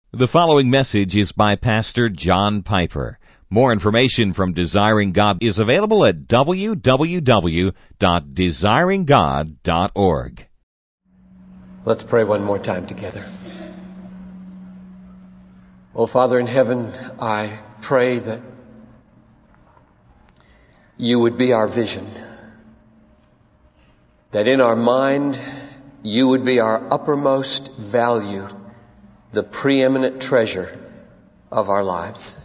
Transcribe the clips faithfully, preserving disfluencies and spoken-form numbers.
The following message is by Pastor John Piper. More information from Desiring God is available at w w w dot desiring god dot org. Let's pray one more time together. Oh, Father in heaven, I pray that you would be our vision, that in our mind you would be our uppermost value, the preeminent treasure of our lives.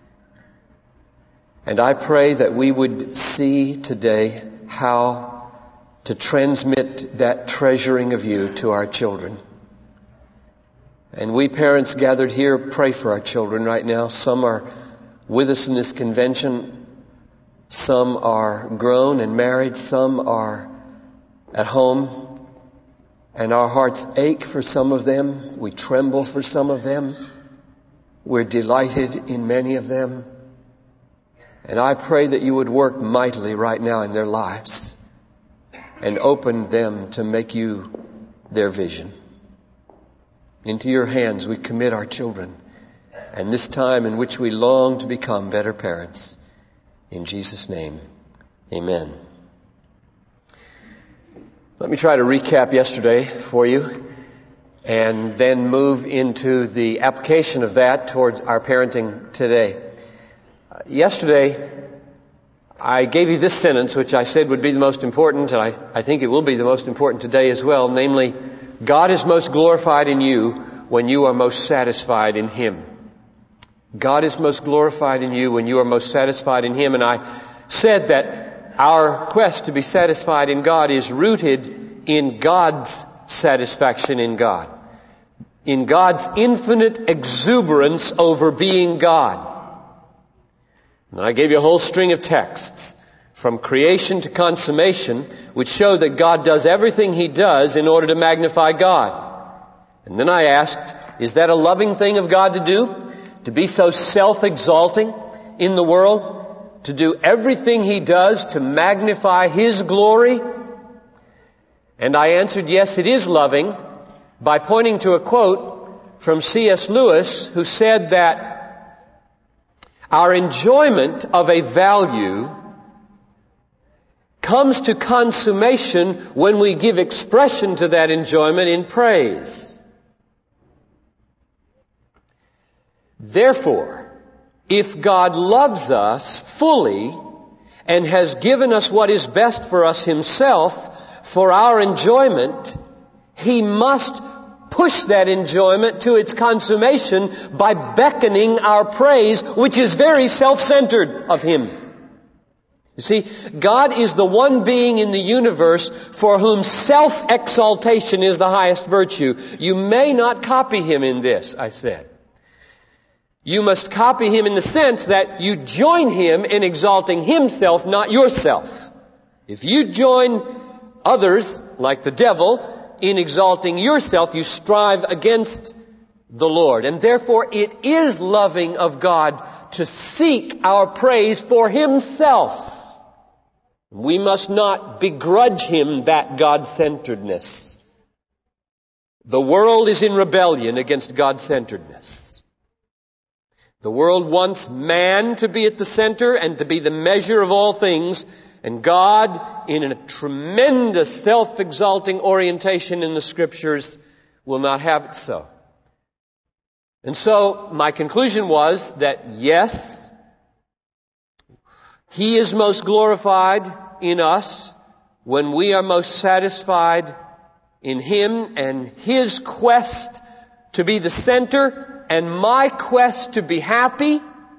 And I pray that we would see today how to transmit that treasuring of you to our children. And we parents gathered here pray for our children right now. Some are with us in this convention. Some are grown and married. Some are at home. And our hearts ache for some of them. We tremble for some of them. We're delighted in many of them. And I pray that you would work mightily right now in their lives and open them to make you their vision. Into your hands we commit our children and this time in which we long to become better parents. In Jesus' name, amen. Let me try to recap yesterday for you and then move into the application of that towards our parenting today. Uh, yesterday, I gave you this sentence, which I said would be the most important, and I, I think it will be the most important today as well, namely, God is most glorified in you when you are most satisfied in Him. God is most glorified in you when you are most satisfied in Him, and I said that our quest to be satisfied in God is rooted in God's satisfaction in God, in God's infinite exuberance over being God. And I gave you a whole string of texts from creation to consummation which show that God does everything He does in order to magnify God. And then I asked, is that a loving thing of God to do? To be so self-exalting in the world? To do everything He does to magnify His glory? And I answered, yes, it is loving, by pointing to a quote from C S Lewis, who said that our enjoyment of a value comes to consummation when we give expression to that enjoyment in praise. Therefore, if God loves us fully and has given us what is best for us Himself for our enjoyment, He must push that enjoyment to its consummation by beckoning our praise, which is very self-centered of Him. You see, God is the one being in the universe for whom self-exaltation is the highest virtue. You may not copy Him in this, I said. You must copy Him in the sense that you join Him in exalting Himself, not yourself. If you join others, like the devil, in exalting yourself, you strive against the Lord. And therefore it is loving of God to seek our praise for Himself. We must not begrudge Him that God-centeredness. The world is in rebellion against God-centeredness. The world wants man to be at the center and to be the measure of all things, and God, in a tremendous self-exalting orientation in the Scriptures, will not have it so. And so, my conclusion was that yes, He is most glorified in us when we are most satisfied in Him, and His quest to be the center and my quest to be happy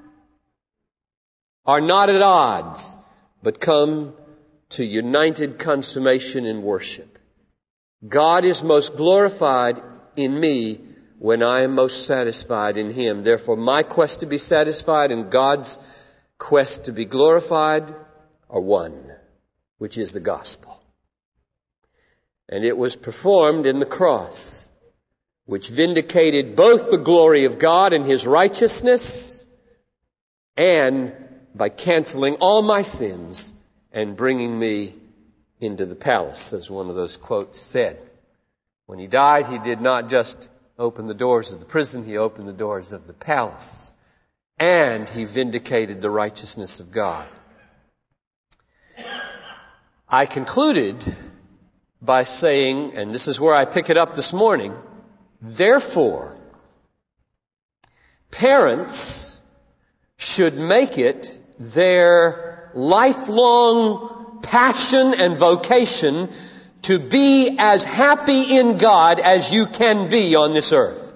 are not at odds, but come to united consummation in worship. God is most glorified in me when I am most satisfied in Him. Therefore, my quest to be satisfied and God's quest to be glorified are one, which is the gospel. And it was performed in the cross, which vindicated both the glory of God and His righteousness, and by canceling all my sins and bringing me into the palace, as one of those quotes said. When He died, He did not just opened the doors of the prison. He opened the doors of the palace. And He vindicated the righteousness of God. I concluded by saying, and this is where I pick it up this morning, therefore, parents should make it their lifelong passion and vocation to be as happy in God as you can be on this earth.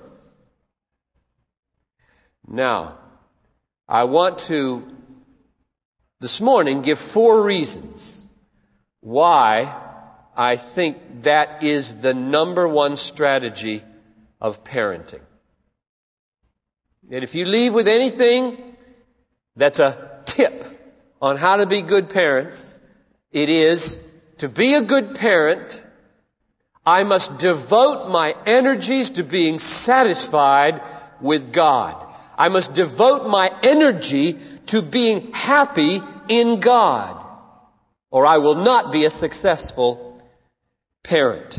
Now, I want to, this morning, give four reasons why I think that is the number one strategy of parenting. And if you leave with anything that's a tip on how to be good parents, it is, to be a good parent, I must devote my energies to being satisfied with God. I must devote my energy to being happy in God, or I will not be a successful parent.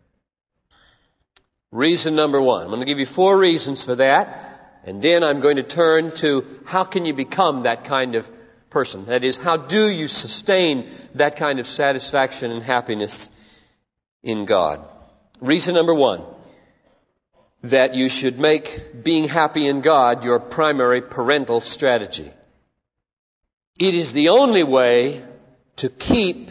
Reason number one. I'm going to give you four reasons for that, and then I'm going to turn to how can you become that kind of person. That is, how do you sustain that kind of satisfaction and happiness in God? Reason number one, that you should make being happy in God your primary parental strategy. It is the only way to keep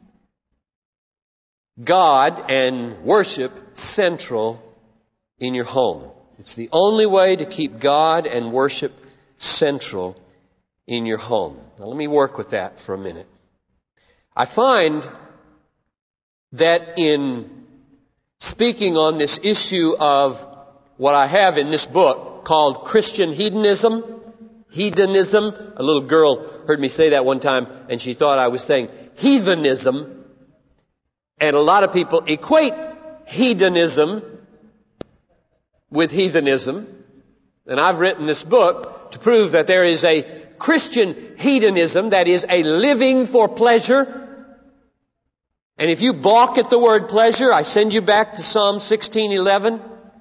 God and worship central in your home. It's the only way to keep God and worship central in your home. Now let me work with that for a minute. I find that in speaking on this issue of what I have in this book called Christian hedonism, hedonism, a little girl heard me say that one time and she thought I was saying heathenism, and a lot of people equate hedonism with heathenism, and I've written this book to prove that there is a Christian hedonism, that is a living for pleasure. And if you balk at the word pleasure, I send you back to Psalm sixteen eleven.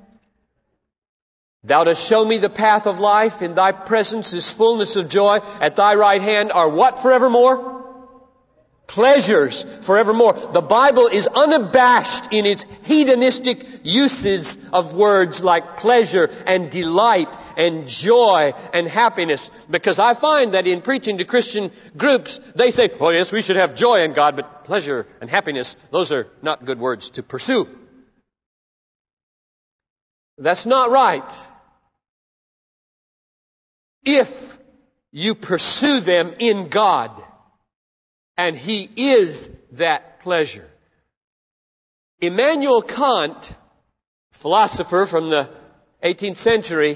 Thou dost show me the path of life. In thy presence is fullness of joy. At thy right hand are what forevermore? Pleasures forevermore. The Bible is unabashed in its hedonistic uses of words like pleasure and delight and joy and happiness. Because I find that in preaching to Christian groups, they say, oh yes, we should have joy in God, but pleasure and happiness, those are not good words to pursue. That's not right. If you pursue them in God, and He is that pleasure. Immanuel Kant, philosopher from the eighteenth century,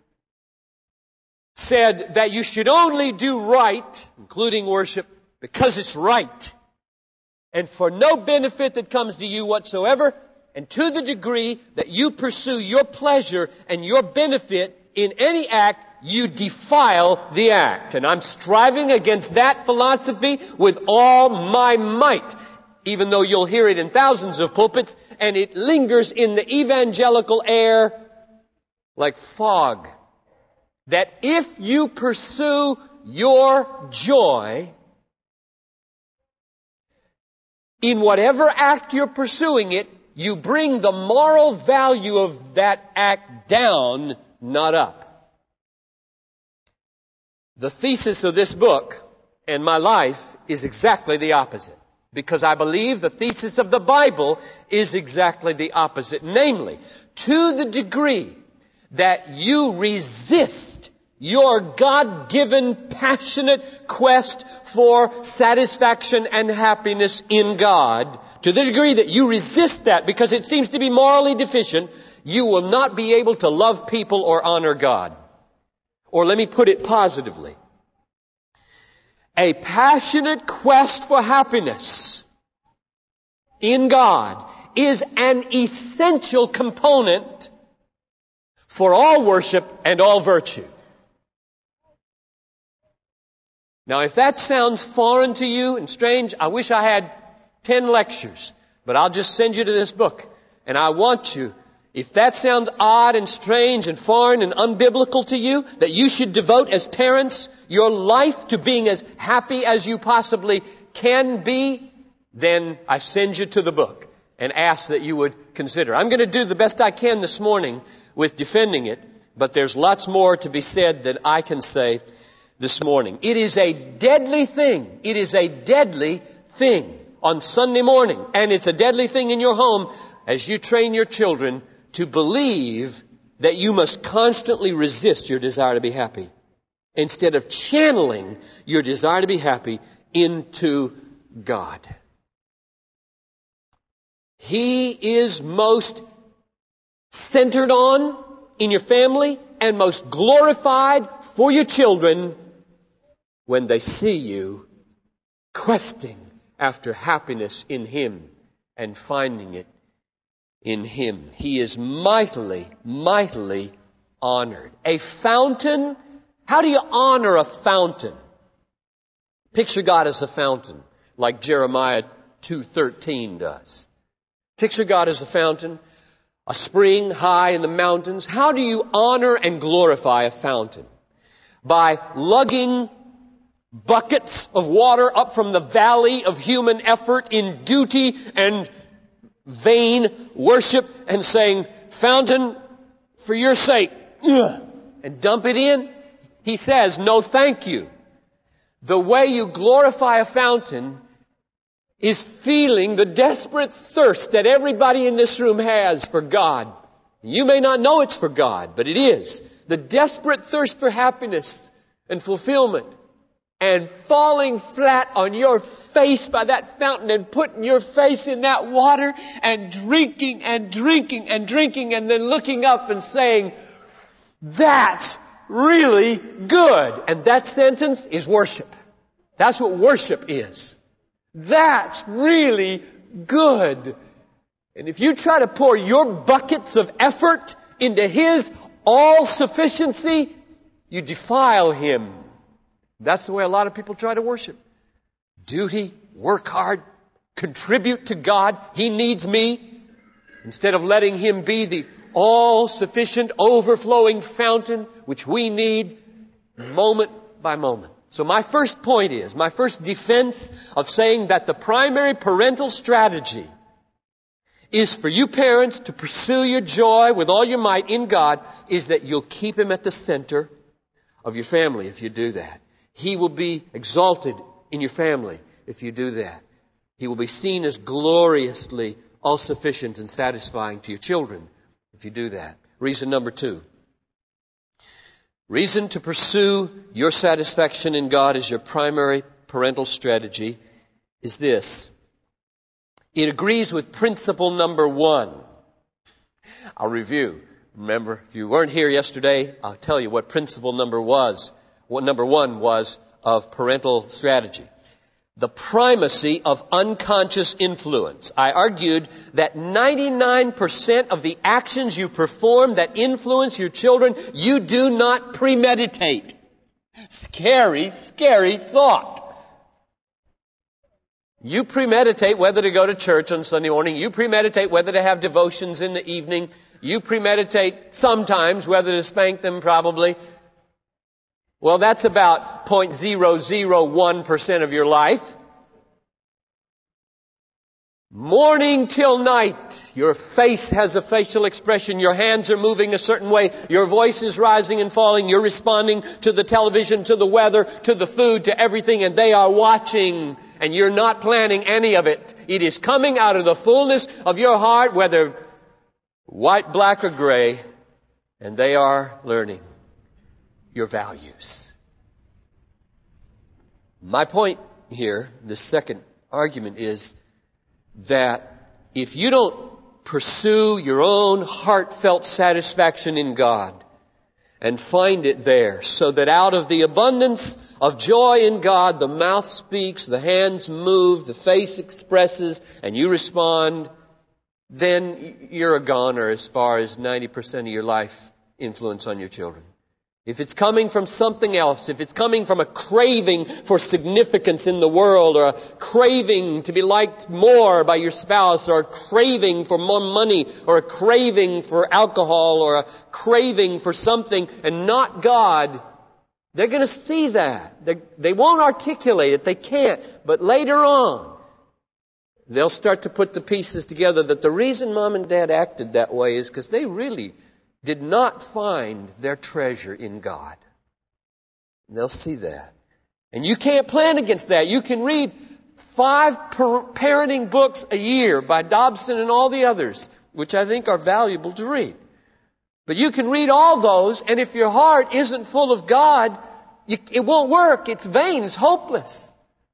said that you should only do right, including worship, because it's right, and for no benefit that comes to you whatsoever, and to the degree that you pursue your pleasure and your benefit in any act, you defile the act. And I'm striving against that philosophy with all my might, even though you'll hear it in thousands of pulpits, and it lingers in the evangelical air like fog. That if you pursue your joy, in whatever act you're pursuing it, you bring the moral value of that act down, not up. The thesis of this book and my life is exactly the opposite. Because I believe the thesis of the Bible is exactly the opposite. Namely, to the degree that you resist your God-given passionate quest for satisfaction and happiness in God, to the degree that you resist that because it seems to be morally deficient, you will not be able to love people or honor God. Or let me put it positively. A passionate quest for happiness in God is an essential component for all worship and all virtue. Now, if that sounds foreign to you and strange, I wish I had ten lectures, but I'll just send you to this book. And I want you, If that sounds odd and strange and foreign and unbiblical to you, that you should devote as parents your life to being as happy as you possibly can be, then I send you to the book and ask that you would consider. I'm going to do the best I can this morning with defending it, but there's lots more to be said than I can say this morning. It is a deadly thing. It is a deadly thing on Sunday morning, and it's a deadly thing in your home as you train your children to believe that you must constantly resist your desire to be happy instead of channeling your desire to be happy into God. He is most centered on in your family and most glorified for your children when they see you questing after happiness in Him and finding it in Him. He is mightily, mightily honored. A fountain. How do you honor a fountain? Picture God as a fountain, like Jeremiah two thirteen does. Picture God as a fountain, a spring high in the mountains. How do you honor and glorify a fountain? By lugging buckets of water up from the valley of human effort in duty and vain worship and saying, fountain, for your sake, and dump it in? He says, no thank you. The way you glorify a fountain is feeling the desperate thirst that everybody in this room has for God. You may not know it's for God, but it is. The desperate thirst for happiness and fulfillment. And falling flat on your face by that fountain and putting your face in that water and drinking and drinking and drinking and then looking up and saying, that's really good. And that sentence is worship. That's what worship is. That's really good. And if you try to pour your buckets of effort into His all-sufficiency, you defile Him. That's the way a lot of people try to worship. Duty, work hard, contribute to God. He needs me. Instead of letting Him be the all-sufficient, overflowing fountain which we need moment by moment. So my first point is, my first defense of saying that the primary parental strategy is for you parents to pursue your joy with all your might in God is that you'll keep Him at the center of your family if you do that. He will be exalted in your family if you do that. He will be seen as gloriously all-sufficient and satisfying to your children if you do that. Reason number two. Reason to pursue your satisfaction in God as your primary parental strategy is this. It agrees with principle number one. I'll review. Remember, if you weren't here yesterday, I'll tell you what principle number was. What number one was of parental strategy. The primacy of unconscious influence. I argued that ninety-nine percent of the actions you perform that influence your children, you do not premeditate. Scary, scary thought. You premeditate whether to go to church on Sunday morning. You premeditate whether to have devotions in the evening. You premeditate sometimes whether to spank them, probably. Well, that's about zero point zero zero one percent of your life. Morning till night, your face has a facial expression, your hands are moving a certain way, your voice is rising and falling, you're responding to the television, to the weather, to the food, to everything, and they are watching, and you're not planning any of it. It is coming out of the fullness of your heart, whether white, black, or gray, and they are learning your values. My point here, the second argument, is that if you don't pursue your own heartfelt satisfaction in God and find it there, so that out of the abundance of joy in God, the mouth speaks, the hands move, the face expresses, and you respond, then you're a goner as far as ninety percent of your life influence on your children. if it's coming from something else, if it's coming from a craving for significance in the world, or a craving to be liked more by your spouse, or a craving for more money, or a craving for alcohol, or a craving for something and not God, they're going to see that. They, they won't articulate it. They can't. But later on, they'll start to put the pieces together that the reason Mom and Dad acted that way is because they really did not find their treasure in God. And they'll see that. And you can't plan against that. You can read five per- parenting books a year by Dobson and all the others, which I think are valuable to read. But you can read all those, and if your heart isn't full of God, you, it won't work. It's vain. It's hopeless.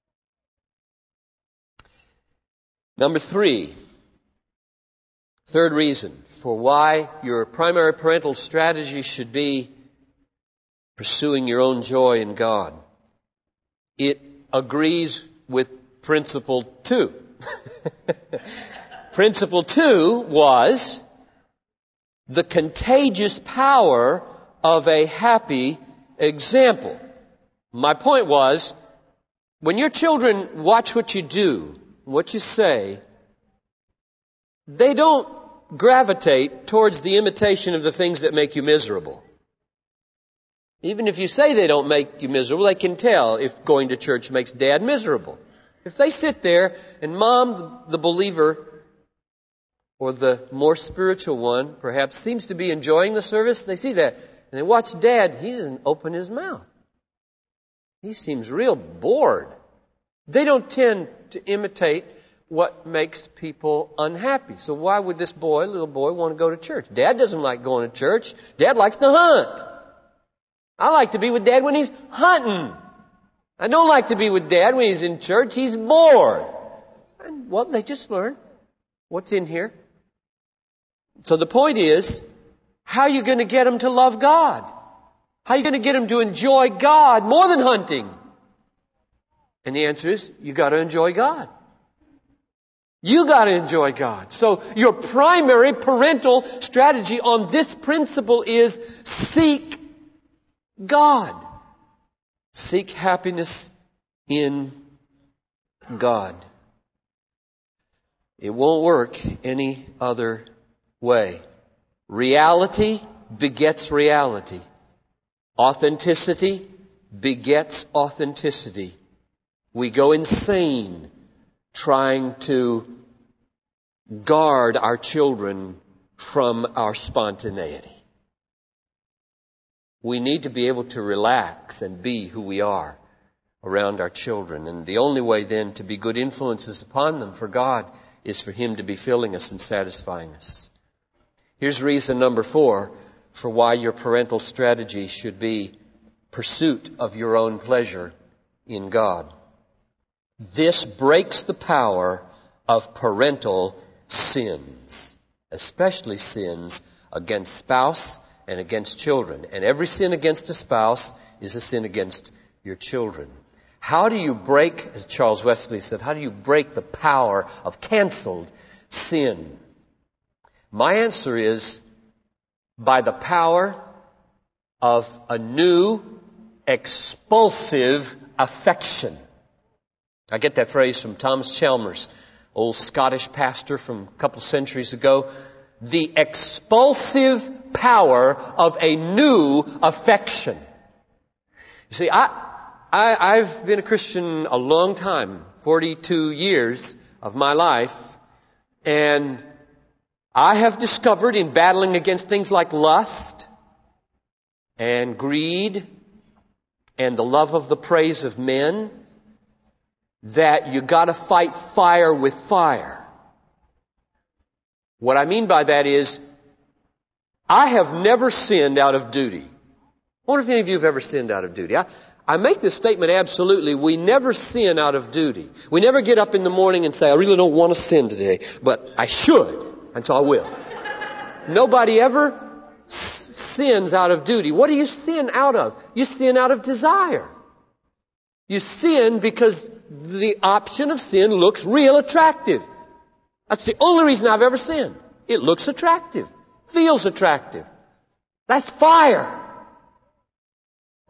Number three. Third reason for why your primary parental strategy should be pursuing your own joy in God. It agrees with principle two. Principle two was the contagious power of a happy example. My point was, when your children watch what you do, what you say, they don't gravitate towards the imitation of the things that make you miserable. Even if you say they don't make you miserable, they can tell if going to church makes Dad miserable. If they sit there and Mom, the believer, or the more spiritual one, perhaps seems to be enjoying the service, they see that. And they watch Dad, he doesn't open his mouth. He seems real bored. They don't tend to imitate what makes people unhappy. So why would this boy, little boy, want to go to church? Dad doesn't like going to church. Dad likes to hunt. I like to be with Dad when he's hunting. I don't like to be with Dad when he's in church. He's bored. And, well, they just learn what's in here. So the point is, how are you going to get them to love God? How are you going to get them to enjoy God more than hunting? And the answer is, you got to enjoy God. You got to enjoy God. So your primary parental strategy on this principle is seek God. Seek happiness in God. It won't work any other way. Reality begets reality. Authenticity begets authenticity. We go insane trying to guard our children from our spontaneity. We need to be able to relax and be who we are around our children. And the only way then to be good influences upon them for God is for Him to be filling us and satisfying us. Here's reason number four for why your parental strategy should be pursuit of your own pleasure in God. This breaks the power of parental sins, especially sins against spouse and against children. And every sin against a spouse is a sin against your children. How do you break, as Charles Wesley said, how do you break the power of canceled sin? My answer is by the power of a new expulsive affection. I get that phrase from Thomas Chalmers, old Scottish pastor from a couple centuries ago. The expulsive power of a new affection. You see, I, I, I've been a Christian a long time, forty-two years of my life, and I have discovered in battling against things like lust and greed and the love of the praise of men that you got to fight fire with fire. What I mean by that is, I have never sinned out of duty. I wonder if any of you have ever sinned out of duty. I, I make this statement absolutely. We never sin out of duty. We never get up in the morning and say, I really don't want to sin today, but I should, and so I will. Nobody ever s- sins out of duty. What do you sin out of? You sin out of desire. You sin because the option of sin looks real attractive. That's the only reason I've ever sinned. It looks attractive. Feels attractive. That's fire.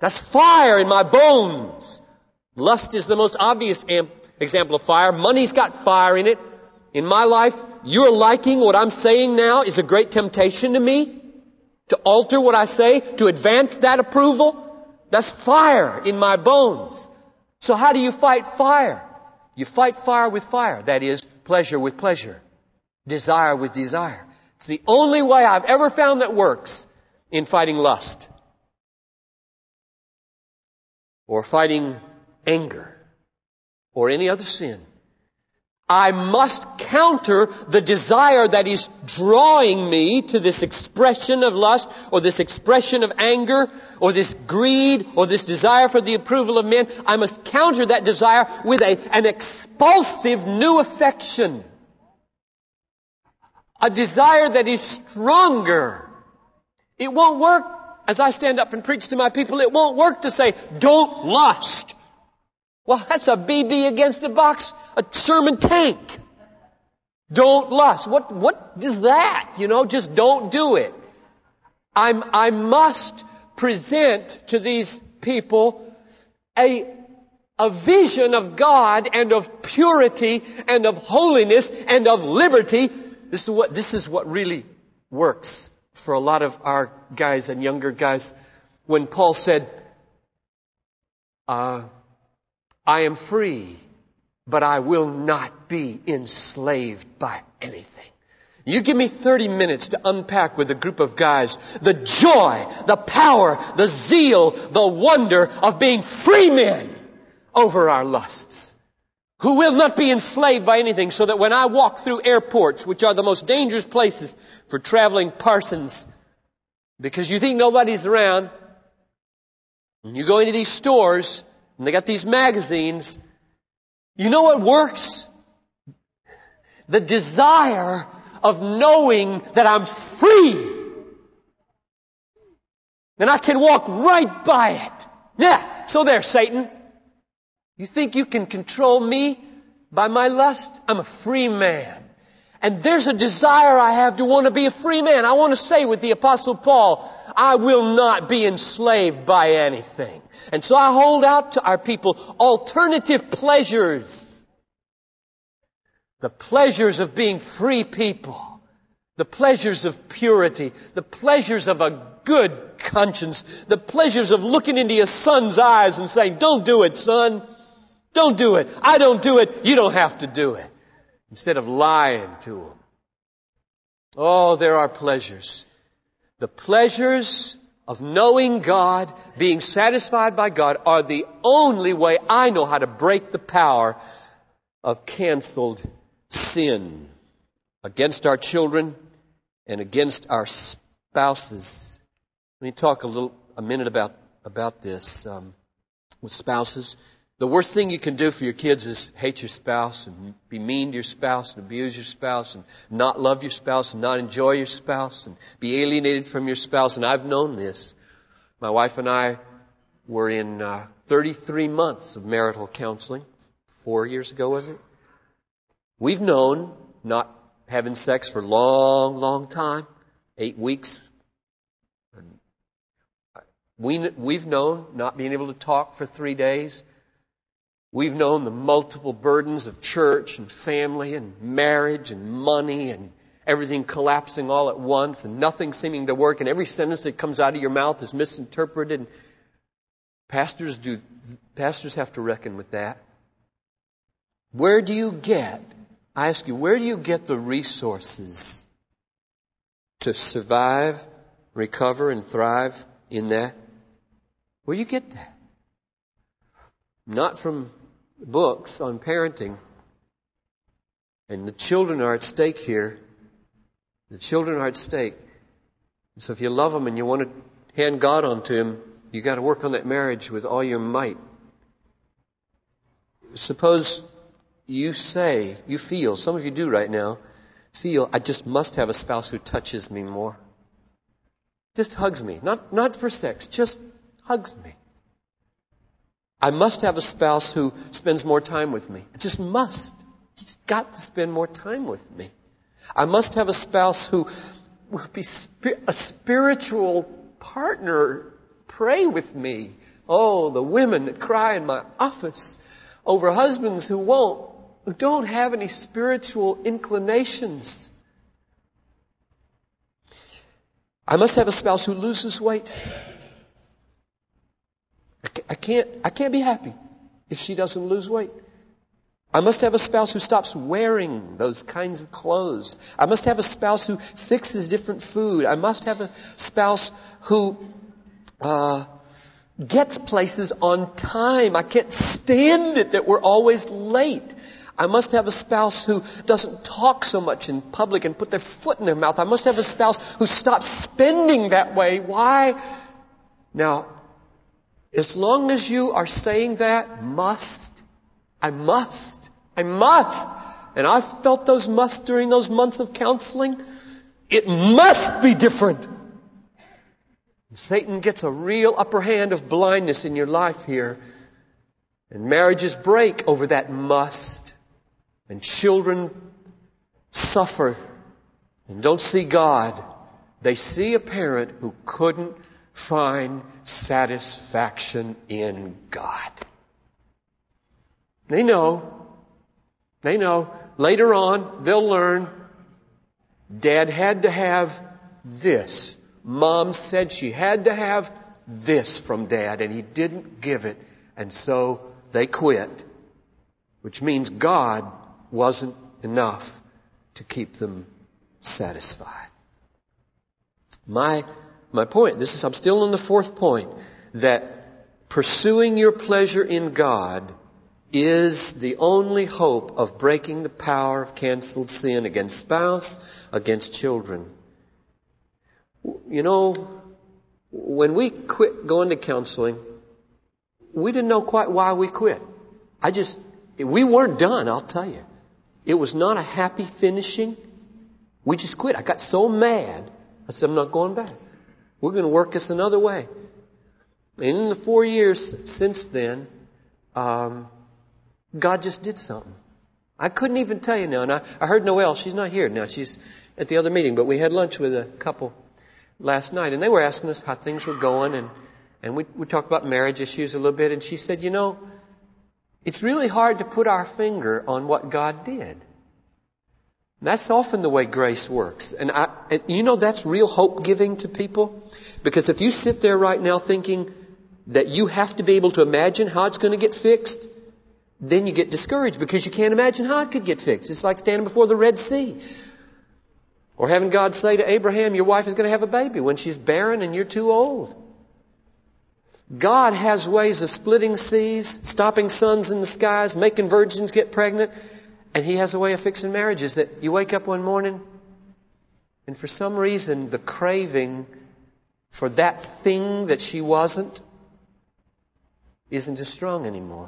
That's fire in my bones. Lust is the most obvious am- example of fire. Money's got fire in it. In my life, you're liking what I'm saying now is a great temptation to me. To alter what I say, to advance that approval. That's fire in my bones. So how do you fight fire? You fight fire with fire. That is, pleasure with pleasure. Desire with desire. It's the only way I've ever found that works in fighting lust. Or fighting anger. Or any other sin. I must counter the desire that is drawing me to this expression of lust, or this expression of anger, or this greed, or this desire for the approval of men. I must counter that desire with a, an expulsive new affection. A desire that is stronger. It won't work, as I stand up and preach to my people, it won't work to say, don't lust. Well, that's a B B against a box, a Sherman tank. Don't lust. What, what is that? You know, just don't do it. I'm, I must present to these people a, a vision of God and of purity and of holiness and of liberty. This is what, this is what really works for a lot of our guys and younger guys. When Paul said, uh, I am free, but I will not be enslaved by anything. You give me thirty minutes to unpack with a group of guys the joy, the power, the zeal, the wonder of being free men over our lusts. Who will not be enslaved by anything, so that when I walk through airports, which are the most dangerous places for traveling parsons, because you think nobody's around, and you go into these stores, and they got these magazines. You know what works? The desire of knowing that I'm free. And I can walk right by it. Yeah, so there, Satan. You think you can control me by my lust? I'm a free man. And there's a desire I have to want to be a free man. I want to say with the Apostle Paul, I will not be enslaved by anything. And so I hold out to our people alternative pleasures. The pleasures of being free people. The pleasures of purity. The pleasures of a good conscience. The pleasures of looking into your son's eyes and saying, don't do it, son. Don't do it. I don't do it. You don't have to do it. Instead of lying to them. Oh, there are pleasures. The pleasures of knowing God, being satisfied by God, are the only way I know how to break the power of canceled sin against our children and against our spouses. Let me talk a little, a minute about, about this um, with spouses. The worst thing you can do for your kids is hate your spouse and be mean to your spouse and abuse your spouse and not love your spouse and not enjoy your spouse and be alienated from your spouse. And I've known this. My wife and I were in uh, thirty-three months of marital counseling. Four years ago, was it? We've known not having sex for a long, long time. Eight weeks. And we, we've known not being able to talk for three days. We've known the multiple burdens of church and family and marriage and money and everything collapsing all at once and nothing seeming to work, and every sentence that comes out of your mouth is misinterpreted. Pastors do, pastors have to reckon with that. Where do you get, I ask you, where do you get the resources to survive, recover, and thrive in that? Where do you get that? Not from books on parenting. And the children are at stake here. The children are at stake. So if you love them and you want to hand God onto them, you got to work on that marriage with all your might. Suppose you say, you feel, some of you do right now, feel, I just must have a spouse who touches me more. Just hugs me. Not, not for sex, just hugs me. I must have a spouse who spends more time with me. I just must. He's got to spend more time with me. I must have a spouse who will be spi- a spiritual partner, Pray with me. Oh, the women that cry in my office over husbands who won't, who don't have any spiritual inclinations. I must have a spouse who loses weight. I can't, I can't be happy if she doesn't lose weight. I must have a spouse who stops wearing those kinds of clothes. I must have a spouse who fixes different food. I must have a spouse who uh, gets places on time. I can't stand it that we're always late. I must have a spouse who doesn't talk so much in public and put their foot in their mouth. I must have a spouse who stops spending that way. Why? Now, as long as you are saying that, must, I must, I must, and I've felt those musts during those months of counseling, it must be different. And Satan gets a real upper hand of blindness in your life here. And marriages break over that must. And children suffer and don't see God. They see a parent who couldn't find satisfaction in God. They know. They know. Later on, they'll learn. Dad had to have this. Mom said she had to have this from Dad, and he didn't give it. And so they quit. Which means God wasn't enough to keep them satisfied. My, my point, this is, I'm still on the fourth point, that pursuing your pleasure in God is the only hope of breaking the power of canceled sin against spouse, against children. You know, when we quit going to counseling, we didn't know quite why we quit. I just, we weren't done, I'll tell you. It was not a happy finishing. We just quit. I got so mad. I said, I'm not going back. We're going to work this another way. And in the four years since then, um, God just did something. I couldn't even tell you now. And I, I heard Noelle. She's not here now. She's at the other meeting. But we had lunch with a couple last night. And they were asking us how things were going. And, and we, we talked about marriage issues a little bit. And she said, you know, it's really hard to put our finger on what God did. And that's often the way grace works. And, I, and you know that's real hope giving to people. Because if you sit there right now thinking that you have to be able to imagine how it's going to get fixed, then you get discouraged because you can't imagine how it could get fixed. It's like standing before the Red Sea. Or having God say to Abraham, your wife is going to have a baby when she's barren and you're too old. God has ways of splitting seas, stopping suns in the skies, making virgins get pregnant. And He has a way of fixing marriages that you wake up one morning and for some reason the craving for that thing that she wasn't isn't as strong anymore.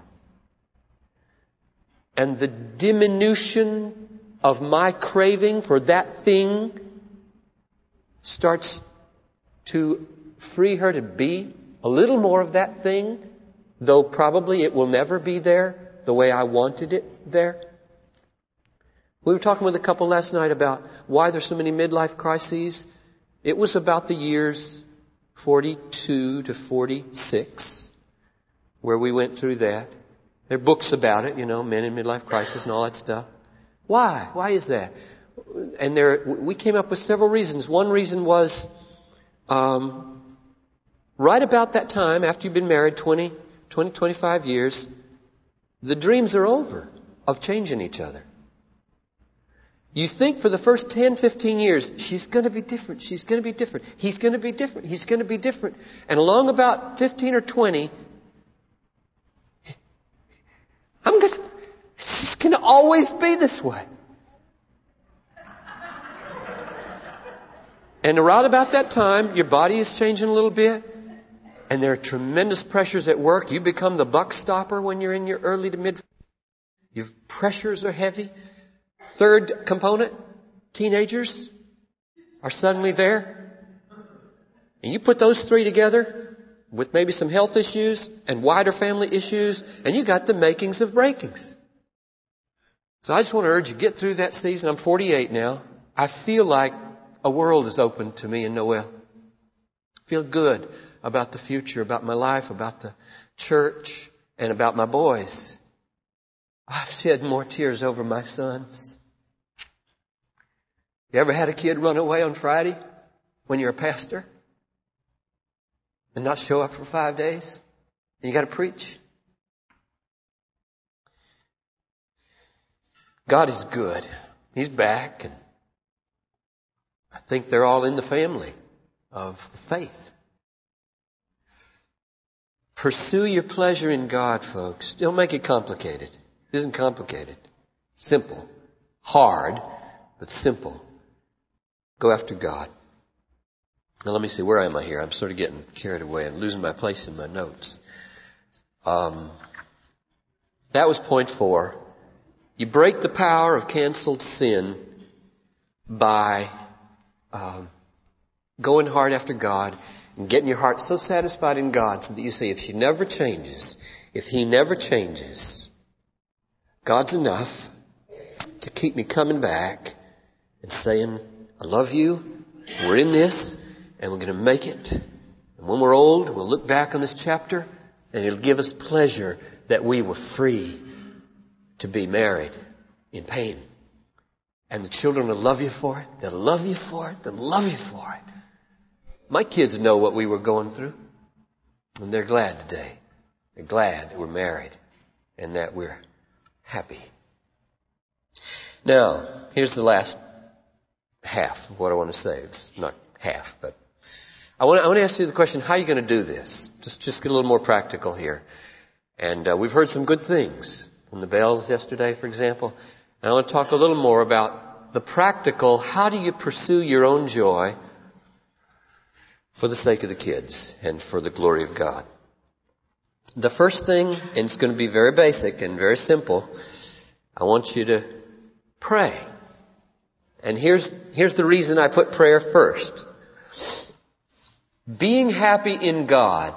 And the diminution of my craving for that thing starts to free her to be a little more of that thing, though probably it will never be there the way I wanted it there. We were talking with a couple last night about why there's so many midlife crises. It was about the years forty-two to forty-six where we went through that. There are books about it, you know, men in midlife crisis and all that stuff. Why? Why is that? And there, we came up with several reasons. One reason was, um, right about that time, after you've been married twenty, twenty, twenty-five years, the dreams are over of changing each other. You think for the first ten, fifteen years, she's going to be different, she's going to be different, he's going to be different, he's going to be different. And along about fifteen or twenty, I'm going to, it's just going to always be this way. And around about that time, your body is changing a little bit. And there are tremendous pressures at work. You become the buck stopper when you're in your early to mid. Your pressures are heavy. Third component, teenagers are suddenly there. And you put those three together with maybe some health issues and wider family issues, and you got the makings of breakings. So I just want to urge you, get through that season. I'm forty-eight now. I feel like a world is open to me and Noelle. Feel good about the future, about my life, about the church, and about my boys. I've shed more tears over my sons. You ever had a kid run away on Friday when you're a pastor and not show up for five days and you got to preach? God is good. He's back, and I think they're all in the family of the faith. Pursue your pleasure in God, folks. Don't make it complicated. It isn't complicated. Simple. Hard, but simple. Go after God. Now let me see, where am I here? I'm sort of getting carried away. I'm losing my place in my notes. Um, that was point four. You break the power of canceled sin by um, going hard after God and getting your heart so satisfied in God so that you say, if she never changes, if he never changes, God's enough to keep me coming back and saying, I love you, we're in this, and we're going to make it. And when we're old, we'll look back on this chapter, and it'll give us pleasure that we were free to be married in pain. And the children will love you for it. They'll love you for it. They'll love you for it. My kids know what we were going through. And they're glad today. They're glad that we're married and that we're happy. Now, here's the last half of what I want to say. It's not half, but I want to, I want to ask you the question, how are you going to do this? Just, just get a little more practical here. And uh, we've heard some good things from the Bells yesterday, for example. And I want to talk a little more about the practical, how do you pursue your own joy for the sake of the kids and for the glory of God? The first thing, and it's going to be very basic and very simple, I want you to pray. And here's, here's the reason I put prayer first. Being happy in God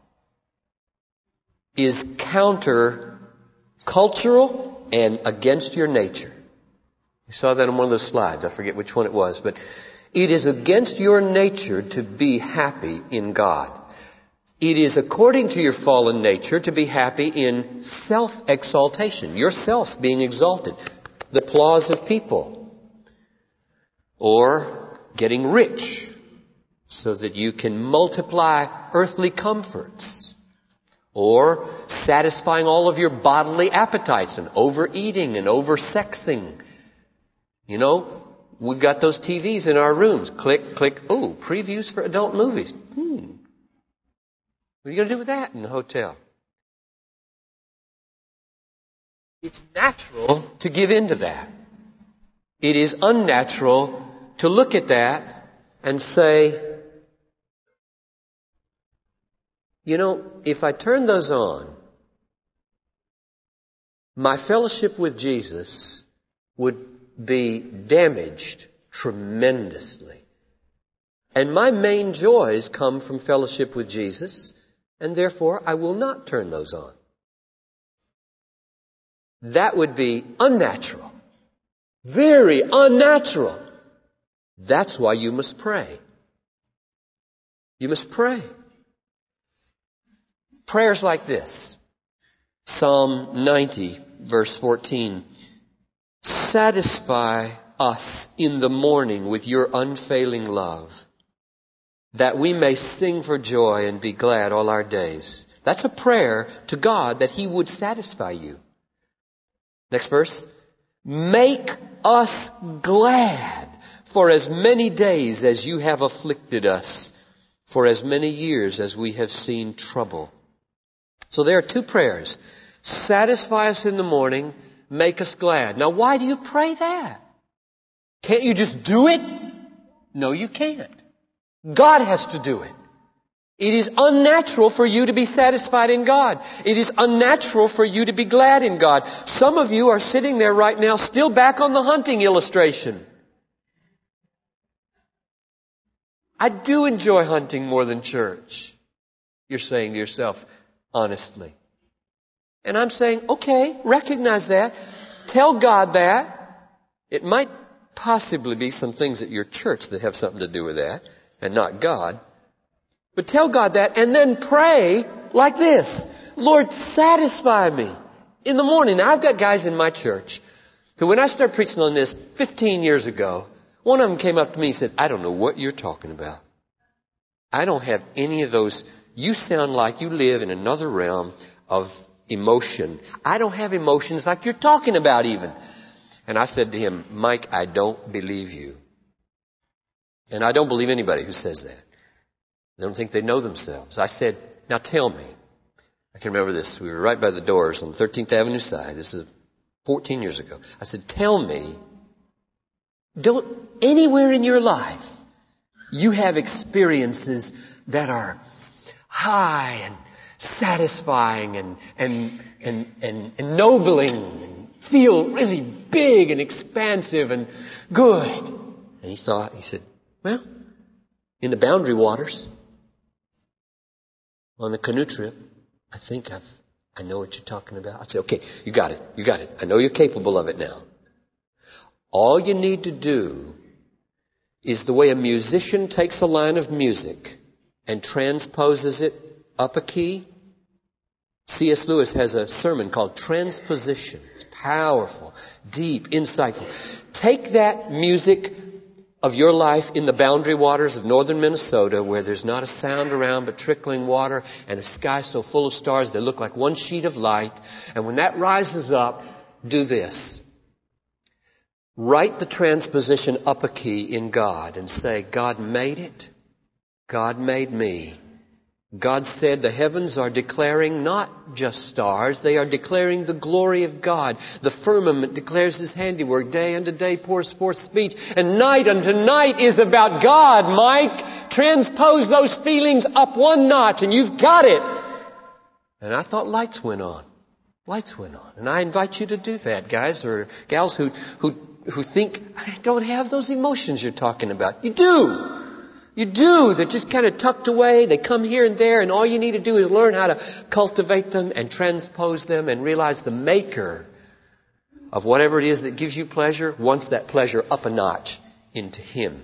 is counter-cultural and against your nature. You saw that on one of those slides. I forget which one it was, but it is against your nature to be happy in God. It is according to your fallen nature to be happy in self-exaltation, yourself being exalted, the applause of people, or getting rich so that you can multiply earthly comforts, or satisfying all of your bodily appetites and overeating and oversexing. You know, we've got those T Vs in our rooms. Click, click, ooh, previews for adult movies. Hmm. What are you going to do with that in the hotel? It's natural to give in to that. It is unnatural to look at that and say, you know, if I turn those on, my fellowship with Jesus would be damaged tremendously. And my main joys come from fellowship with Jesus, and therefore I will not turn those on. That would be unnatural. Very unnatural. That's why you must pray. You must pray. Prayers like this. Psalm ninety, verse fourteen. Satisfy us in the morning with your unfailing love, that we may sing for joy and be glad all our days. That's a prayer to God that He would satisfy you. Next verse. Make us glad for as many days as you have afflicted us, for as many years as we have seen trouble. So there are two prayers. Satisfy us in the morning, make us glad. Now, why do you pray that? Can't you just do it? No, you can't. God has to do it. It is unnatural for you to be satisfied in God. It is unnatural for you to be glad in God. Some of you are sitting there right now still back on the hunting illustration. I do enjoy hunting more than church. You're saying to yourself, honestly. And I'm saying, okay, recognize that. Tell God that. It might possibly be some things at your church that have something to do with that, and not God. But tell God that and then pray like this. Lord, satisfy me in the morning. Now, I've got guys in my church who, when I started preaching on this fifteen years ago, one of them came up to me and said, I don't know what you're talking about. I don't have any of those. You sound like you live in another realm of emotion. I don't have emotions like you're talking about even. And I said to him, Mike, I don't believe you. And I don't believe anybody who says that. They don't think they know themselves. I said, now tell me. I can remember this. We were right by the doors on the thirteenth Avenue side. This is fourteen years ago. I said, tell me, don't, anywhere in your life, you have experiences that are high and satisfying and, and, and, and ennobling and feel really big and expansive and good. And he thought, he said, well, in the Boundary Waters, on the canoe trip, I think I've, I know what you're talking about. I said, okay, you got it. You got it. I know you're capable of it now. All you need to do is the way a musician takes a line of music and transposes it up a key. C S Lewis has a sermon called Transposition. It's powerful, deep, insightful. Take that music of your life in the boundary waters of northern Minnesota, where there's not a sound around but trickling water and a sky so full of stars they look like one sheet of light. And when that rises up, do this. Write the transposition up a key in God and say, God made it. God made me. God said the heavens are declaring not just stars, they are declaring the glory of God. The firmament declares His handiwork. Day unto day pours forth speech, and night unto night is about God. Mike, transpose those feelings up one notch and you've got it. And I thought lights went on. Lights went on. And I invite you to do that, guys or gals who, who, who think, I don't have those emotions you're talking about. You do. You do. They're just kind of tucked away. They come here and there, and all you need to do is learn how to cultivate them and transpose them and realize the maker of whatever it is that gives you pleasure wants that pleasure up a notch into Him.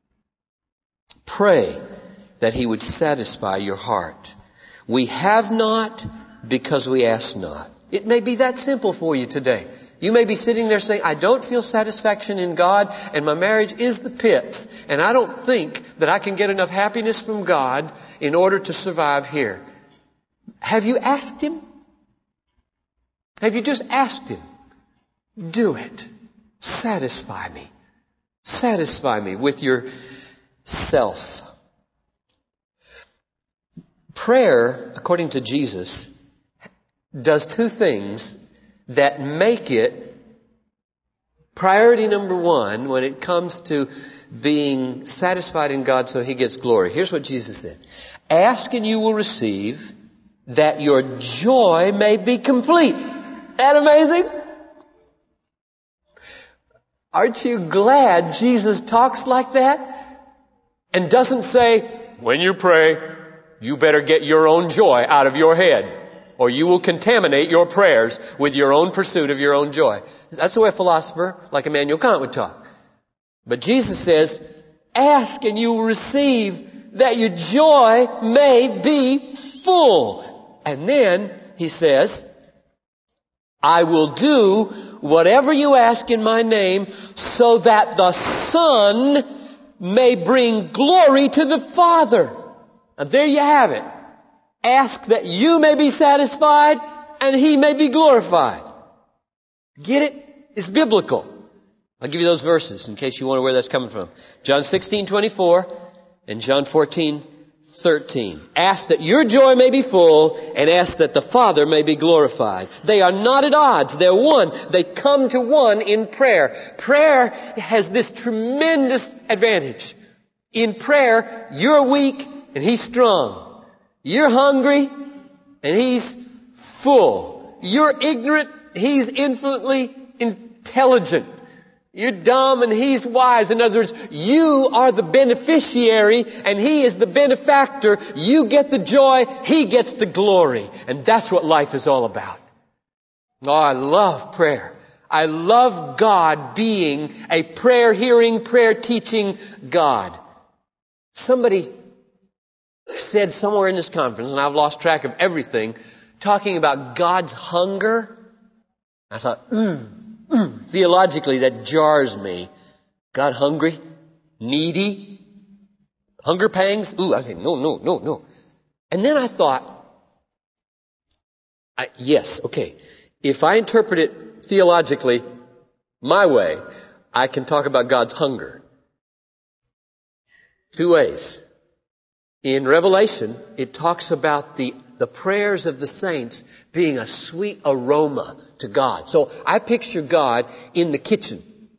Pray that He would satisfy your heart. We have not because we ask not. It may be that simple for you today. You may be sitting there saying, I don't feel satisfaction in God, and my marriage is the pits, and I don't think that I can get enough happiness from God in order to survive here. Have you asked Him? Have you just asked Him? Do it. Satisfy me. Satisfy me with your self. Prayer, according to Jesus, does two things that make it priority number one when it comes to being satisfied in God so He gets glory. Here's what Jesus said. Ask and you will receive, that your joy may be complete. Isn't that amazing? Aren't you glad Jesus talks like that and doesn't say, when you pray, you better get your own joy out of your head, or you will contaminate your prayers with your own pursuit of your own joy. That's the way a philosopher like Immanuel Kant would talk. But Jesus says, ask and you will receive, that your joy may be full. And then He says, I will do whatever you ask in my name, so that the Son may bring glory to the Father. Now there you have it. Ask that you may be satisfied and He may be glorified. Get it? It's biblical. I'll give you those verses in case you wonder where that's coming from. John sixteen twenty-four and John fourteen thirteen. Ask that your joy may be full, and ask that the Father may be glorified. They are not at odds. They're one. They come to one in prayer. Prayer has this tremendous advantage. In prayer, you're weak and He's strong. You're hungry and He's full. You're ignorant, He's infinitely intelligent. You're dumb and He's wise. In other words, you are the beneficiary and He is the benefactor. You get the joy, He gets the glory. And that's what life is all about. Oh, I love prayer. I love God being a prayer-hearing, prayer-teaching God. Somebody said somewhere in this conference, and I've lost track of everything, talking about God's hunger. I thought, mm, mm, theologically that jars me. God hungry, needy, hunger pangs. Ooh, I was thinking, no, no, no, no. And then I thought, I, yes, okay. If I interpret it theologically my way, I can talk about God's hunger. Two ways. In Revelation, it talks about the, the prayers of the saints being a sweet aroma to God. So I picture God in the kitchen.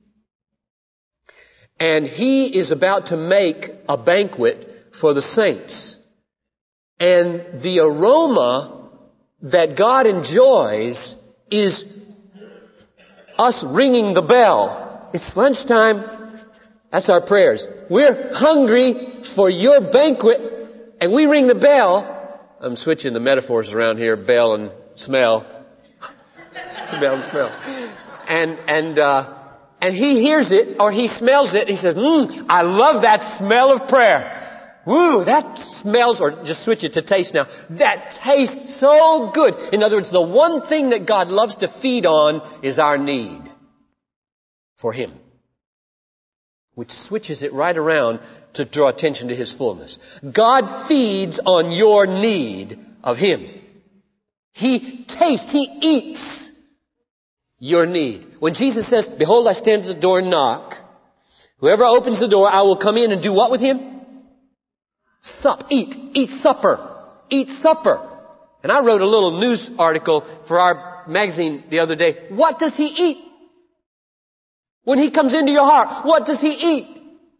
And He is about to make a banquet for the saints. And the aroma that God enjoys is us ringing the bell. It's lunchtime. That's our prayers. We're hungry for your banquet, and we ring the bell. I'm switching the metaphors around here, bell and smell. Bell and smell. And, and, uh, and he hears it, or he smells it, and he says, mmm, I love that smell of prayer. Woo, that smells, or just switch it to taste now. That tastes so good. In other words, the one thing that God loves to feed on is our need for Him, which switches it right around to draw attention to His fullness. God feeds on your need of Him. He tastes, He eats your need. When Jesus says, behold, I stand at the door and knock. Whoever opens the door, I will come in and do what with him? Sup, eat, eat supper, eat supper. And I wrote a little news article for our magazine the other day. What does He eat? When He comes into your heart, what does He eat?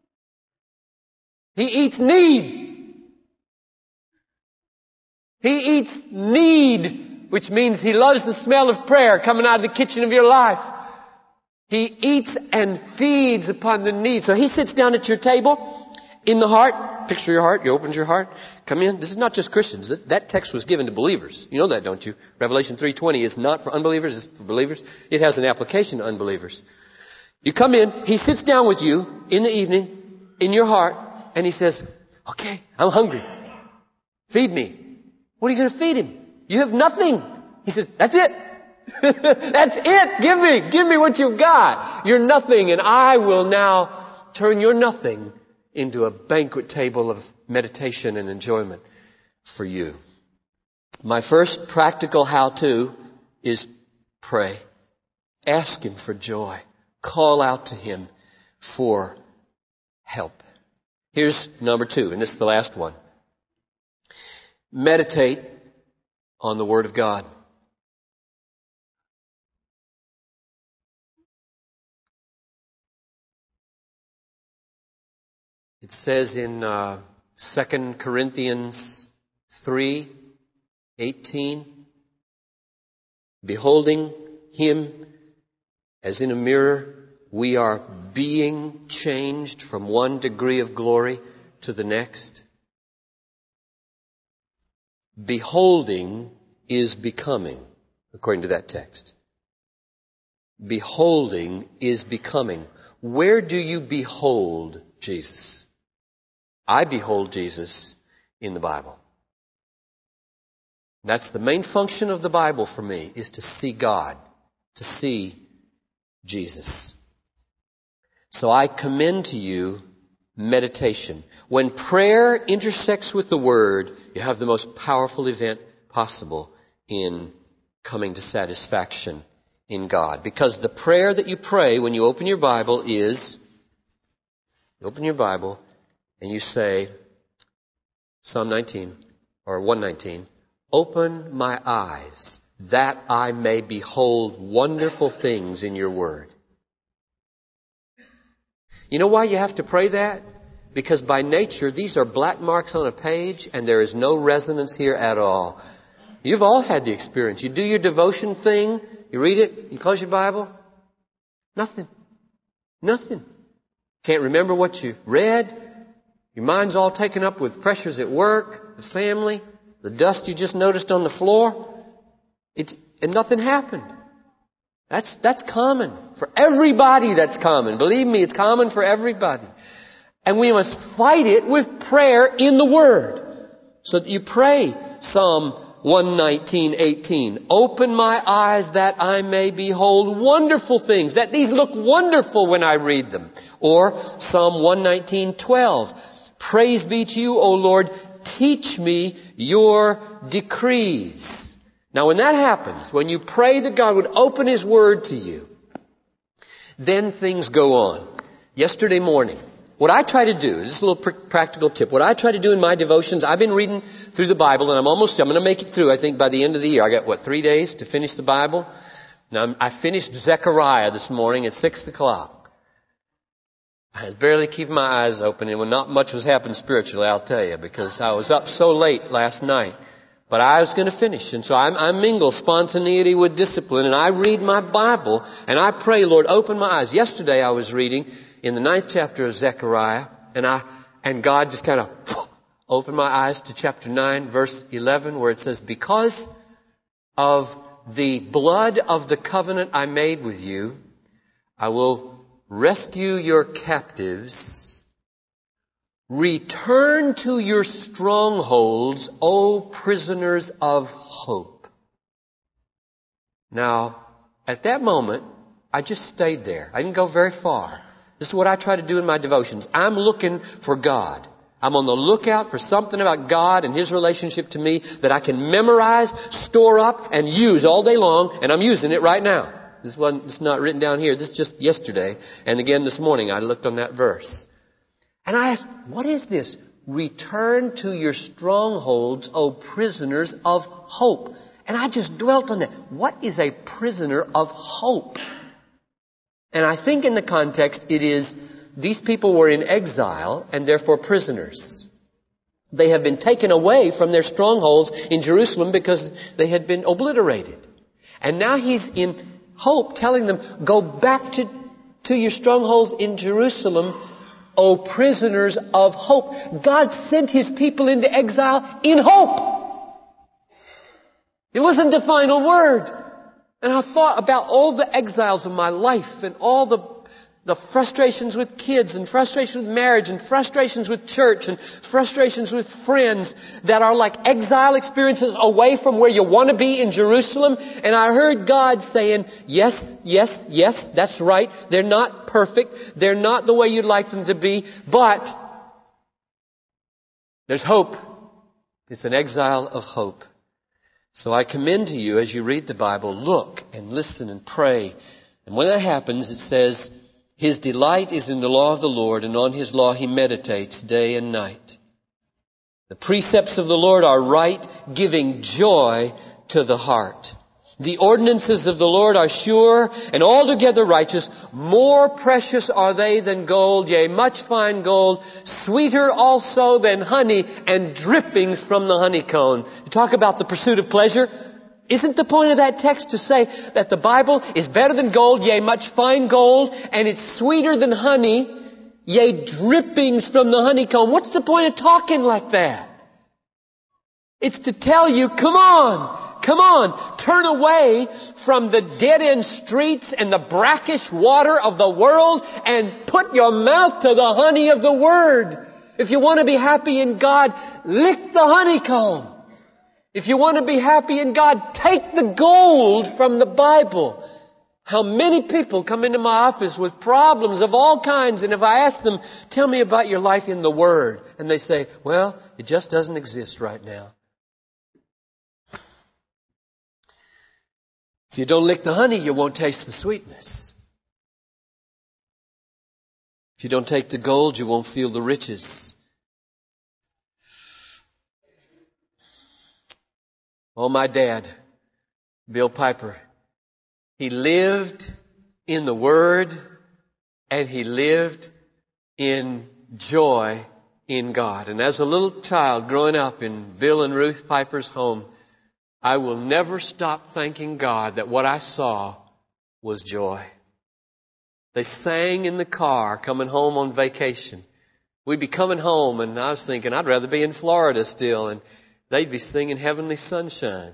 He eats need. He eats need, which means He loves the smell of prayer coming out of the kitchen of your life. He eats and feeds upon the need. So He sits down at your table in the heart. Picture your heart. You open your heart. Come in. This is not just Christians. That text was given to believers. You know that, don't you? Revelation three twenty is not for unbelievers. It's for believers. It has an application to unbelievers. You come in. He sits down with you in the evening in your heart. And He says, okay, I'm hungry. Feed me. What are you going to feed Him? You have nothing. He says, that's it. That's it. Give me. Give me what you've got. You're nothing. And I will now turn your nothing into a banquet table of meditation and enjoyment for you. My first practical how-to is pray. Ask Him for joy. Call out to Him for help. Here's number two, and this is the last one. Meditate on the Word of God. It says in uh, Second Corinthians three eighteen, beholding Him as in a mirror, we are being changed from one degree of glory to the next. Beholding is becoming, according to that text. Beholding is becoming. Where do you behold Jesus? I behold Jesus in the Bible. That's the main function of the Bible for me, is to see God, to see Jesus. So I commend to you meditation. When prayer intersects with the Word, you have the most powerful event possible in coming to satisfaction in God. Because the prayer that you pray when you open your Bible is, you open your Bible and you say, Psalm nineteen or one nineteen, open my eyes that I may behold wonderful things in your Word. You know why you have to pray that? Because by nature, these are black marks on a page and there is no resonance here at all. You've all had the experience. You do your devotion thing, you read it, you close your Bible. Nothing. Nothing. Can't remember what you read. Your mind's all taken up with pressures at work, the family, the dust you just noticed on the floor. It's, and nothing happened. That's, that's common. For everybody that's common. Believe me, it's common for everybody. And we must fight it with prayer in the Word. So that you pray Psalm one nineteen, eighteen. Open my eyes that I may behold wonderful things, that these look wonderful when I read them. Or Psalm one nineteen, twelve. Praise be to you, O Lord, teach me your decrees. Now when that happens, when you pray that God would open His Word to you, then things go on. Yesterday morning, what I try to do, this is a little pr- practical tip, what I try to do in my devotions, I've been reading through the Bible and I'm almost, I'm going to make it through, I think, by the end of the year. I got, what, three days to finish the Bible? Now, I'm, I finished Zechariah this morning at six o'clock. I was barely keeping my eyes open, and when not much was happening spiritually, I'll tell you, because I was up so late last night. But I was going to finish, and so I, I mingle spontaneity with discipline, and I read my Bible, and I pray, Lord, open my eyes. Yesterday I was reading in the ninth chapter of Zechariah, and I, and God just kind of opened my eyes to chapter nine, verse eleven, where it says, because of the blood of the covenant I made with you, I will rescue your captives. Return to your strongholds, O prisoners of hope. Now, at that moment, I just stayed there. I didn't go very far. This is what I try to do in my devotions. I'm looking for God. I'm on the lookout for something about God and His relationship to me that I can memorize, store up, and use all day long, and I'm using it right now. This wasn't, it's not written down here. This is just yesterday. And again this morning I looked on that verse. And I asked, what is this? Return to your strongholds, O prisoners of hope. And I just dwelt on that. What is a prisoner of hope? And I think in the context it is, these people were in exile and therefore prisoners. They have been taken away from their strongholds in Jerusalem because they had been obliterated. And now He's in hope telling them, go back to, to your strongholds in Jerusalem, O prisoners of hope. God sent His people into exile in hope. It wasn't the final word. And I thought about all the exiles of my life and all the, the frustrations with kids and frustrations with marriage and frustrations with church and frustrations with friends that are like exile experiences away from where you want to be in Jerusalem. And I heard God saying, yes, yes, yes, that's right. They're not perfect. They're not the way you'd like them to be, but there's hope. It's an exile of hope. So I commend to you, as you read the Bible, look and listen and pray. And when that happens, it says, His delight is in the law of the Lord, and on His law He meditates day and night. The precepts of the Lord are right, giving joy to the heart. The ordinances of the Lord are sure and altogether righteous. More precious are they than gold, yea, much fine gold, sweeter also than honey and drippings from the honeycomb. You talk about the pursuit of pleasure. Isn't the point of that text to say that the Bible is better than gold, yea, much fine gold, and it's sweeter than honey, yea, drippings from the honeycomb? What's the point of talking like that? It's to tell you, come on, come on, turn away from the dead-end streets and the brackish water of the world and put your mouth to the honey of the Word. If you want to be happy in God, lick the honeycomb. If you want to be happy in God, take the gold from the Bible. How many people come into my office with problems of all kinds, and if I ask them, tell me about your life in the Word, and they say, well, it just doesn't exist right now. If you don't lick the honey, you won't taste the sweetness. If you don't take the gold, you won't feel the riches. Oh, my dad, Bill Piper, he lived in the Word and he lived in joy in God. And as a little child growing up in Bill and Ruth Piper's home, I will never stop thanking God that what I saw was joy. They sang in the car coming home on vacation. We'd be coming home and I was thinking I'd rather be in Florida still, and they'd be singing Heavenly Sunshine.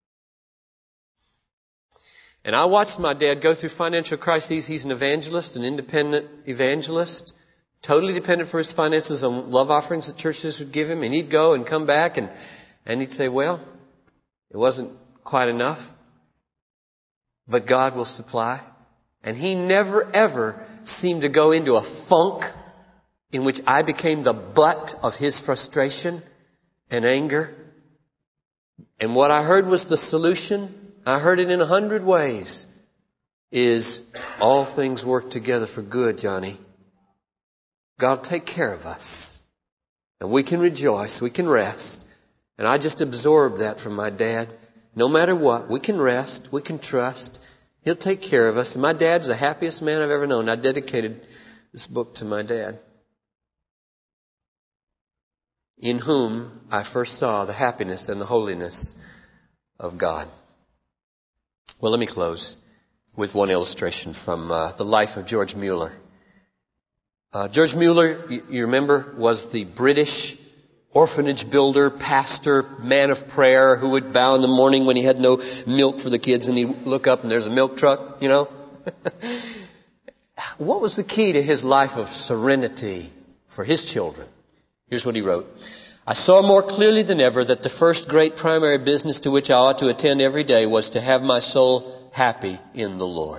And I watched my dad go through financial crises. He's an evangelist, an independent evangelist. totally dependent for his finances on love offerings that churches would give him. And he'd go and come back and, and he'd say, well, it wasn't quite enough, but God will supply. And he never ever seemed to go into a funk in which I became the butt of his frustration and anger. And what I heard was the solution. I heard it in a hundred ways. Is all things work together for good, Johnny. God will take care of us. And we can rejoice. We can rest. And I just absorbed that from my dad. No matter what, we can rest. We can trust. He'll take care of us. And my dad's the happiest man I've ever known. I dedicated this book to my dad, in whom I first saw the happiness and the holiness of God. Well, let me close with one illustration from uh, the life of George Mueller. Uh, George Mueller, you, you remember, was the British orphanage builder, pastor, man of prayer who would bow in the morning when he had no milk for the kids, and he'd look up and there's a milk truck, you know. What was the key to his life of serenity for his children? Here's what he wrote. I saw more clearly than ever that the first great primary business to which I ought to attend every day was to have my soul happy in the Lord.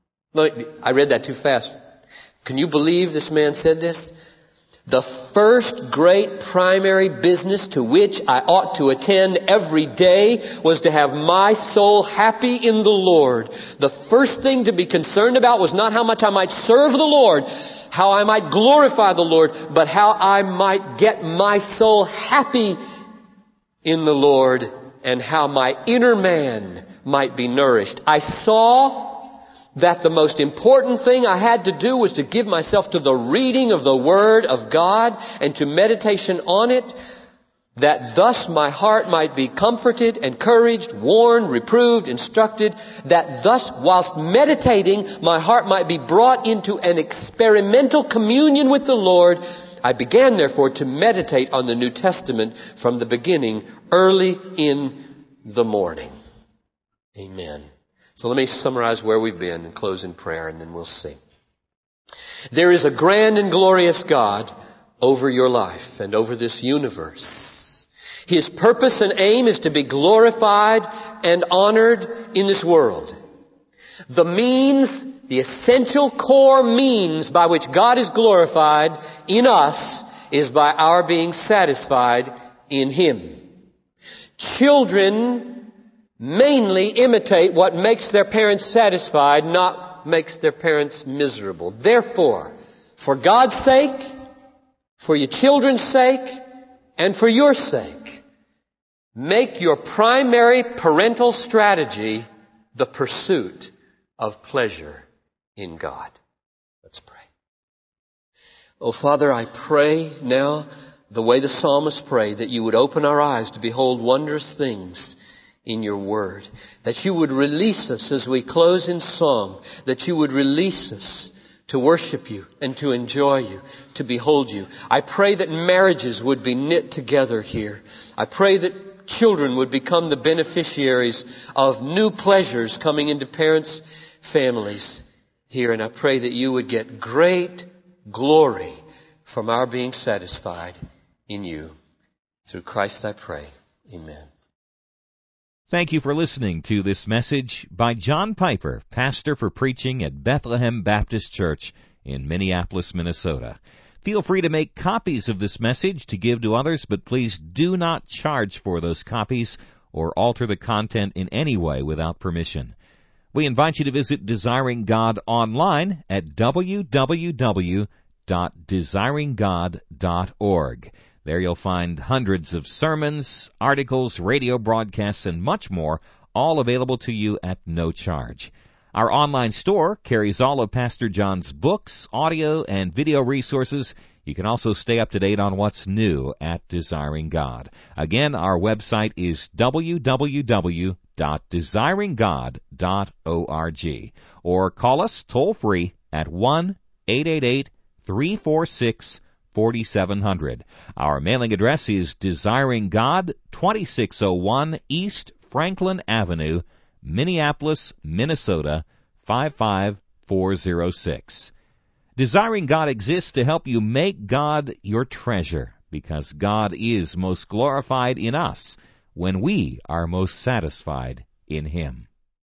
I read that too fast. Can you believe this man said this? The first great primary business to which I ought to attend every day was to have my soul happy in the Lord. The first thing to be concerned about was not how much I might serve the Lord, how I might glorify the Lord, but how I might get my soul happy in the Lord and how my inner man might be nourished. I saw that the most important thing I had to do was to give myself to the reading of the Word of God and to meditation on it, that thus my heart might be comforted, encouraged, warned, reproved, instructed, that thus, whilst meditating, my heart might be brought into an experimental communion with the Lord. I began, therefore, to meditate on the New Testament from the beginning, early in the morning. Amen. So let me summarize where we've been and close in prayer, and then we'll sing. There is a grand and glorious God over your life and over this universe. His purpose and aim is to be glorified and honored in this world. The means, the essential core means by which God is glorified in us is by our being satisfied in Him. Children mainly imitate what makes their parents satisfied, not makes their parents miserable. Therefore, for God's sake, for your children's sake, and for your sake, make your primary parental strategy the pursuit of pleasure in God. Let's pray. Oh, Father, I pray now, the way the psalmist prayed, that you would open our eyes to behold wondrous things in your word, that you would release us as we close in song, that you would release us to worship you and to enjoy you, to behold you. I pray that marriages would be knit together here. I pray that children would become the beneficiaries of new pleasures coming into parents' families here. And I pray that you would get great glory from our being satisfied in you. Through Christ I pray. Amen. Thank you for listening to this message by John Piper, pastor for preaching at Bethlehem Baptist Church in Minneapolis, Minnesota. Feel free to make copies of this message to give to others, but please do not charge for those copies or alter the content in any way without permission. We invite you to visit Desiring God online at w w w dot desiring god dot org. There you'll find hundreds of sermons, articles, radio broadcasts, and much more, all available to you at no charge. Our online store carries all of Pastor John's books, audio, and video resources. You can also stay up to date on what's new at Desiring God. Again, our website is w w w dot desiring god dot org. Or call us toll-free at one eight eight eight, three four six, four seven zero zero. Our mailing address is Desiring God, twenty-six oh one East Franklin Avenue, Minneapolis, Minnesota, five five four oh six. Desiring God exists to help you make God your treasure, because God is most glorified in us when we are most satisfied in Him.